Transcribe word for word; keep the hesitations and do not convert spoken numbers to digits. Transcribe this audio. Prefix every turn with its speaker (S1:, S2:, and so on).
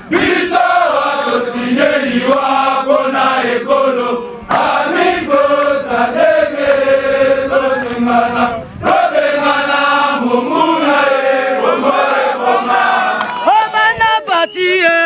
S1: biso tosinyeliwa mpona ekolo. Amigos, alegre, los hermanos.